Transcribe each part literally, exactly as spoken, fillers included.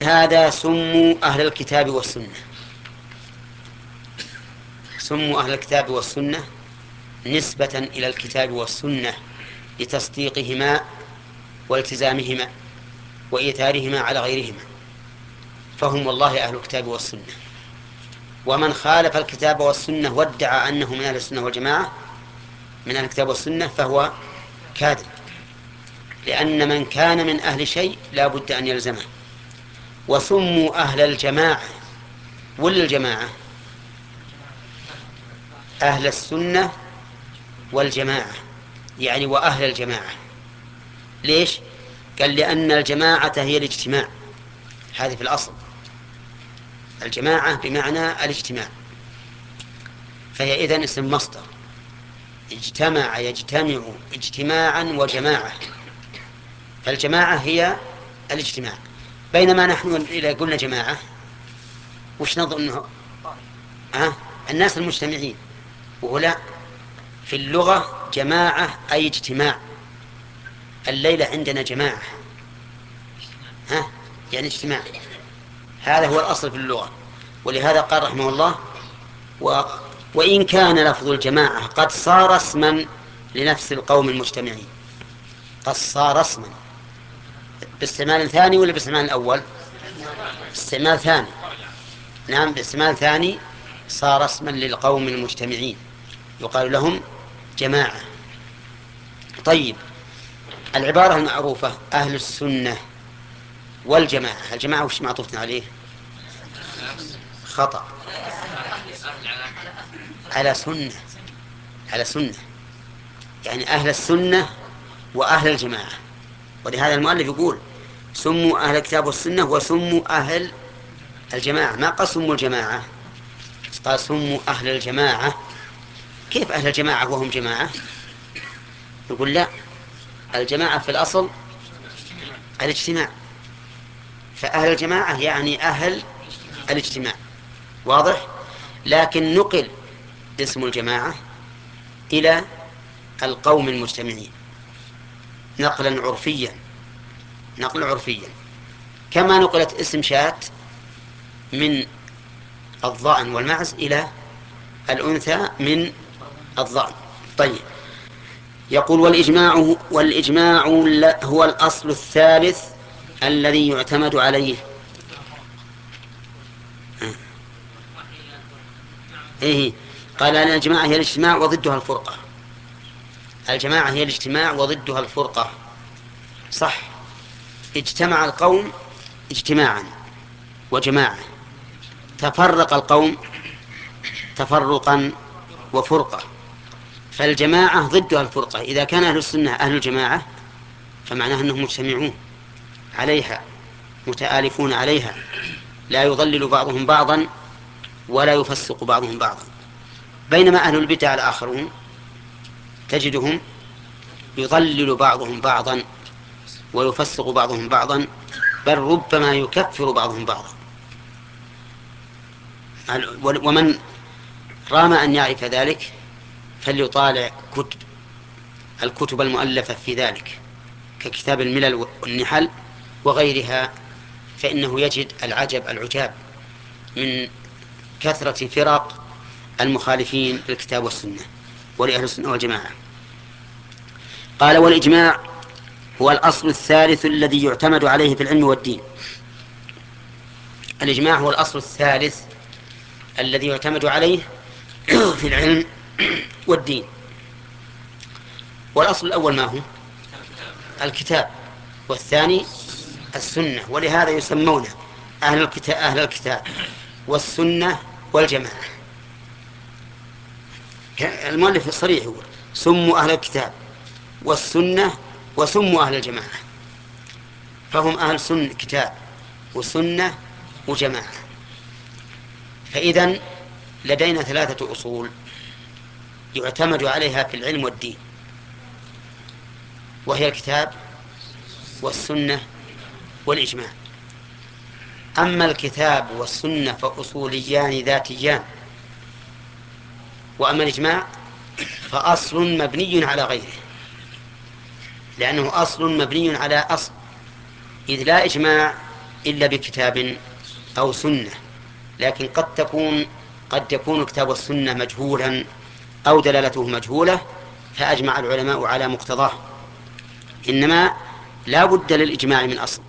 هذا سموا أهل الكتاب والسنة. سموا أهل الكتاب والسنة نسبة إلى الكتاب والسنة لتصديقهما والتزامهما وإيثارهما على غيرهما، فهم والله أهل الكتاب والسنة. ومن خالف الكتاب والسنة وادعى أنه من أهل السنة والجماعة من أهل الكتاب والسنة فهو كاذب، لأن من كان من أهل شيء لا بد أن يلزمه. وسموا أهل الجماعة، ولا الجماعة أهل السنة والجماعة، يعني وأهل الجماعة. ليش؟ قال لأن الجماعة هي الاجتماع، هذه في الأصل الجماعة بمعنى الاجتماع، فهي إذن اسم مصدر، اجتمع يجتمع اجتماعا وجماعة، فالجماعة هي الاجتماع. بينما نحن إذا قلنا جماعة وش نظن؟ أه؟ الناس المجتمعين، ولا في اللغة جماعة أي اجتماع. الليلة عندنا جماعة، ها؟ يعني اجتماع، هذا هو الأصل في اللغة. ولهذا قال رحمه الله و... وإن كان لفظ الجماعة قد صار اسما لنفس القوم المجتمعين، قد صار اسما باستعمال ثاني ولا باستعمال الأول؟ باستعمال ثاني. نعم باستعمال ثاني صار اسما للقوم المجتمعين، يقال لهم جماعة. طيب، العبارة المعروفة أهل السنة والجماعة، الجماعة وش معطوفنا عليه؟ خطأ، على سنة، على سنة، يعني أهل السنة وأهل الجماعة. ولهذا المؤلف يقول سموا أهل الكتاب والسنة وسموا أهل الجماعة، ما قال سموا الجماعة، قال سموا أهل الجماعة. كيف أهل الجماعة وهم جماعة؟ يقول لا، الجماعة في الأصل الاجتماع، فأهل الجماعة يعني أهل الاجتماع، واضح؟ لكن نقل اسم الجماعة إلى القوم المجتمعين نقلا عرفيا، نقلا عرفيا، كما نقلت اسم شاة من الضأن والمعز إلى الأنثى من الضأن. طيب، يقول والإجماع والإجماع هو الأصل الثالث الذي يعتمد عليه. إيه؟ قال أن الجماعة هي الاجتماع وضدها الفرقة. الجماعة هي الاجتماع وضدها الفرقة، صح. اجتمع القوم اجتماعا وجماعة، تفرق القوم تفرقا وفرقة، فالجماعة ضدها الفرقة. إذا كان أهل السنة أهل الجماعة فمعناه أنهم مجتمعون عليها متآلفون عليها، لا يضلل بعضهم بعضا ولا يفسق بعضهم بعضا. بينما أهل البدع الآخرون تجدهم يضلل بعضهم بعضا ويفسق بعضهم بعضا، بل ربما يكفر بعضهم بعضا. ومن رام أن يعرف ذلك فليطالع كتب الكتب المؤلفة في ذلك ككتاب الملل والنحل وغيرها، فإنه يجد العجب العجاب من كثرة فرق المخالفين للكتاب والسنة ولأهل السنة والجماعة. قال والإجماع هو الأصل الثالث الذي يعتمد عليه في العلم والدين. الإجماع هو الأصل الثالث الذي يعتمد عليه في العلم والدين. والأصل الأول ما هو؟ الكتاب، والثاني السنة. ولهذا يسمون أهل الكتاب أهل الكتاب والسنة والجماعة. المؤلف الصريح يقول سموا أهل الكتاب والسنة وسموا أهل الجماعة، فهم أهل سنة كتاب وسنة وجماعة. فإذن لدينا ثلاثة أصول يعتمد عليها في العلم والدين، وهي الكتاب والسنة والإجماع. أما الكتاب والسنة فأصوليان ذاتيان، وأما الإجماع فأصل مبني على غيره، لأنه أصل مبني على أصل، إذ لا إجماع إلا بكتاب أو سنة، لكن قد تكون قد يكون كتاب السنة مجهولا أو دلالته مجهولة فأجمع العلماء على مقتضاه، إنما لا بد للإجماع من أصل.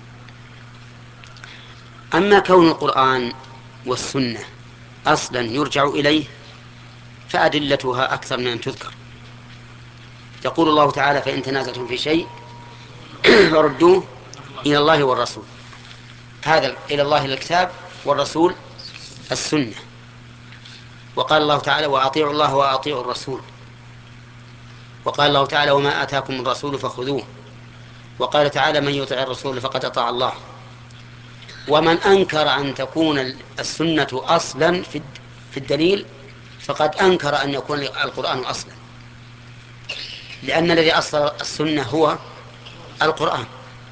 أما كون القرآن والسنة أصلا يرجع إليه فأدلتها أكثر من أن تذكر. يقول الله تعالى: فإن تنازعتم في شيء فردوه إلى الله والرسول. هذا إلى الله الكتاب والرسول السنة. وقال الله تعالى: وأطيعوا الله وأطيعوا الرسول. وقال الله تعالى: وما آتاكم الرسول فخذوه. وقال تعالى: من يطع الرسول فقد أطاع الله. ومن أنكر أن تكون السنة أصلا في الدليل فقد أنكر أن يكون القرآن أصلا، لأن الذي أصل السنة هو القرآن،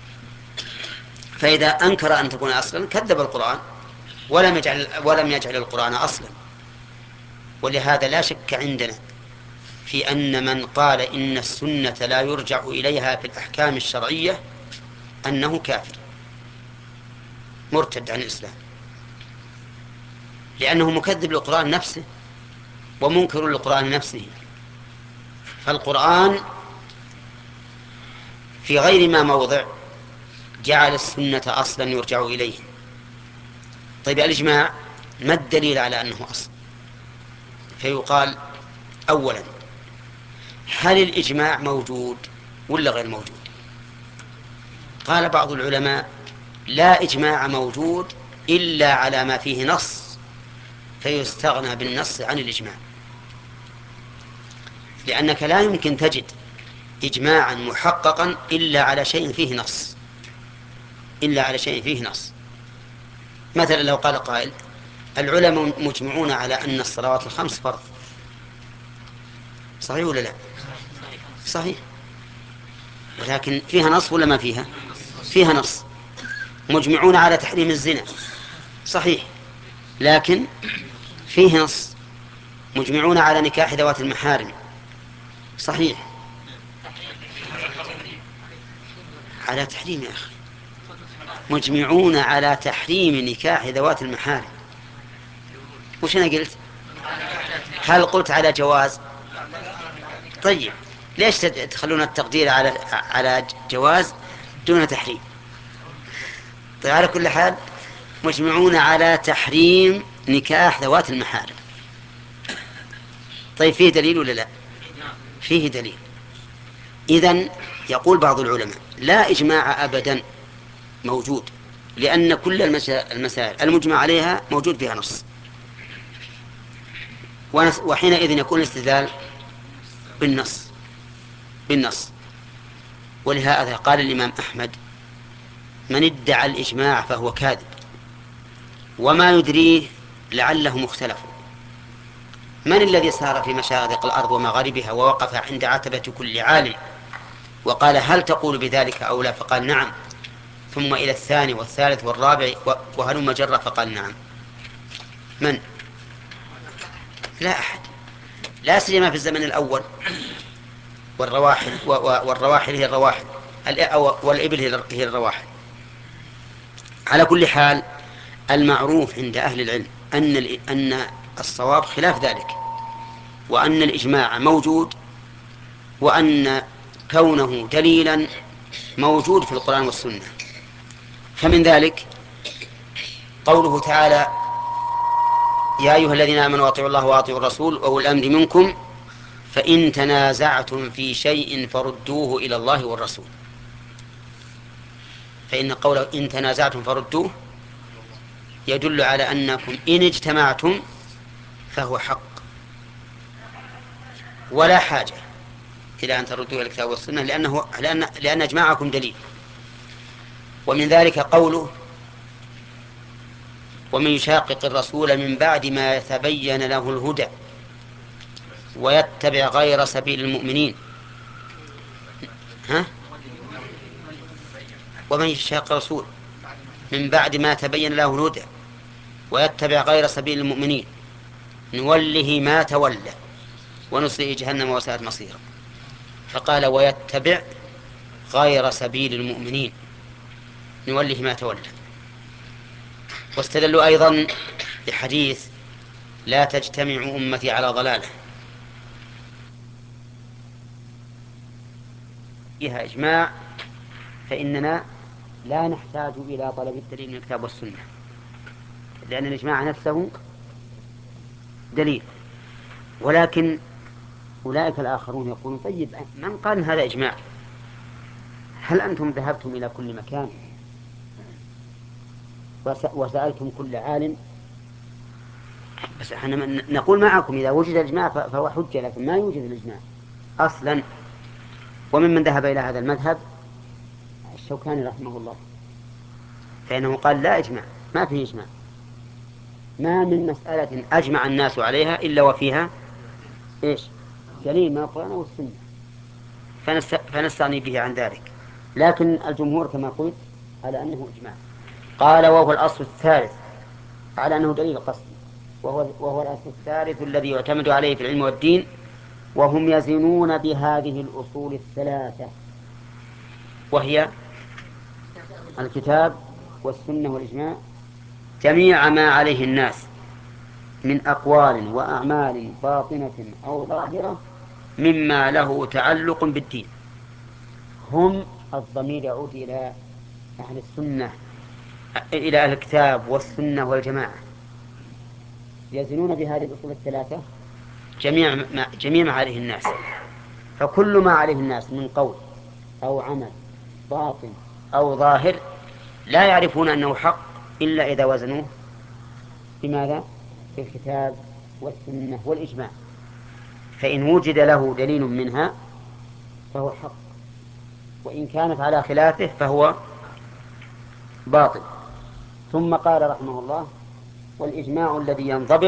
فإذا أنكر أن تكون أصلا كذب القرآن ولم يجعل, ولم يجعل القرآن أصلا. ولهذا لا شك عندنا في أن من قال إن السنة لا يرجع إليها في الأحكام الشرعية أنه كافر مرتد عن الإسلام، لأنه مكذب للقرآن نفسه ومنكر للقرآن نفسه. فالقرآن في غير ما موضع جعل السنة أصلا يرجع إليه. طيب الإجماع ما الدليل على أنه أصل؟ فيقال: أولا، هل الإجماع موجود ولا غير موجود؟ قال بعض العلماء: لا إجماع موجود إلا على ما فيه نص، فيستغنى بالنص عن الإجماع، لأنك لا يمكن تجد إجماعا محققا إلا على شيء فيه نص إلا على شيء فيه نص. مثلا لو قال قائل: العلماء مجمعون على أن الصلوات الخمس فرض، صحيح ولا لا؟ صحيح، ولكن فيها نص ولا ما فيها؟ فيها نص. مجمعون على تحريم الزنا، صحيح، لكن فيه نص. مجمعون على نكاح ذوات المحارم، صحيح، على تحريم يا أخي، مجمعون على تحريم نكاح ذوات المحارم. وش أنا قلت؟ هل قلت على جواز؟ طيب ليش تخلون التقدير على على جواز دون تحريم؟ طيب على كل حال مجمعون على تحريم نكاح ذوات المحارم. طيب فيه دليل ولا لا؟ فيه دليل. إذن يقول بعض العلماء: لا إجماع أبدا موجود، لأن كل المسائل المجمع عليها موجود فيها نص، وحينئذ يكون الاستدلال بالنص بالنص ولهذا قال الإمام أحمد: من ادعى الإجماع فهو كاذب، وما يدريه لعله مختلف. من الذي سار في مشارق الأرض ومغاربها ووقف عند عتبة كل عالم وقال: هل تقول بذلك أو لا؟ فقال: نعم. ثم إلى الثاني والثالث والرابع وهلم جرة فقال: نعم. من؟ لا أحد، لا سيما في الزمن الأول. والرواحل والرواحل هي الرواحل والإبل هي الرواحل. على كل حال المعروف عند أهل العلم أن أن الصواب خلاف ذلك، وأن الإجماع موجود، وأن كونه دليلا موجود في القرآن والسنة. فمن ذلك قوله تعالى: يا أيها الذين آمنوا أطيعوا الله وأطيعوا الرسول وأولي الأمر منكم فإن تنازعتم في شيء فردوه إلى الله والرسول. فإن قوله إن تنازعتم فردوه يدل على أنكم إن اجتمعتم فهو حق، ولا حاجة إلى أن تردوه إلى الكتاب والسنة، لأنه لأن لأن إجماعكم دليل. ومن ذلك قوله: ومن يشاقق الرسول من بعد ما يتبين له الهدى ويتبع غير سبيل المؤمنين. ها؟ ومن يشاقق الرسول من بعد ما تبين له الهدى ويتبع غير سبيل المؤمنين نوله ما تولى ونصليه جهنم وساءت مصيرا. فقال: ويتبع غير سبيل المؤمنين نوله ما تولى. واستدلوا أيضا بحديث لا تجتمع أمتي على ضلالة فيها إجماع، فإننا لا نحتاج إلى طلب الدليل من الكتاب والسنة، لأن الإجماع نفسه دليل. ولكن أولئك الآخرون يقولون طيب من قال إن هذا إجماع؟ هل أنتم ذهبتم إلى كل مكان وسألتم كل عالم؟ بس احنا نقول معكم إذا وجد الإجماع فهو حجة، لكن ما يوجد الإجماع أصلا. وممن ذهب إلى هذا المذهب الشوكاني رحمه الله، فإنه قال لا إجماع، ما فيه إجماع، ما من مسألة أجمع الناس عليها إلا وفيها إيش؟ دليل من القرآن والسنة، فنست... فنستغني به عن ذلك. لكن الجمهور كما قلت على أنه إجماع. قال وهو الأصل الثالث، على أنه دليل قصدي، وهو, وهو الأصل الثالث الذي يعتمد عليه في العلم والدين، وهم يزنون بهذه الأصول الثلاثة، وهي الكتاب والسنة والإجماع، جميع ما عليه الناس من أقوال وأعمال باطنة أو ظاهرة مما له تعلق بالدين. هم الضمير يعود إلى أهل السنة، إلى أهل الكتاب والسنة والجماعة، يزنون بهذه الأصول الثلاثة جميع ما, جميع ما عليه الناس. فكل ما عليه الناس من قول أو عمل باطن أو ظاهر لا يعرفون أنه حق إلا إذا وزنوه بماذا؟ بالكتاب والسنة والإجماع، فإن وجد له دليل منها فهو حق، وإن كانت على خلافه فهو باطل. ثم قال رحمه الله والإجماع الذي ينضبط